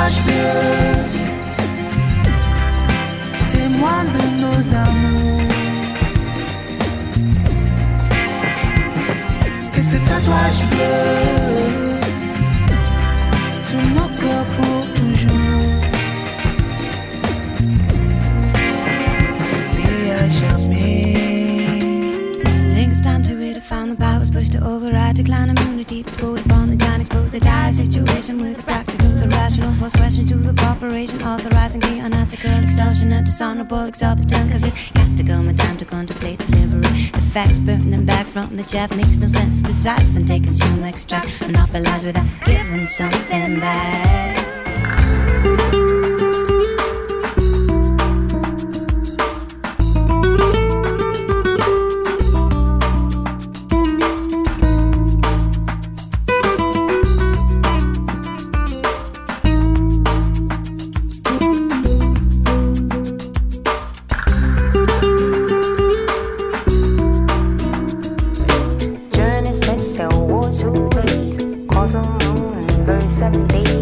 tatouage bleu, témoin de nos amours. Et ce tatouage bleu sur nos cœurs pour toujours. S'oublier à jamais. Think it's time to redefine the powers pushed to override, decline immunity, explode upon the giant, expose the dire situation with the practical, irrational, force question to the corporation, authorizing the unethical, extortionate, dishonorable, exorbitant, cause it got to come a time to contemplate delivery. The facts burn them back from the chaff, makes no sense to siphon, take, consume, extract, monopolize without giving something back. Journey says so, war to wait, cause a moon, verse 7 days.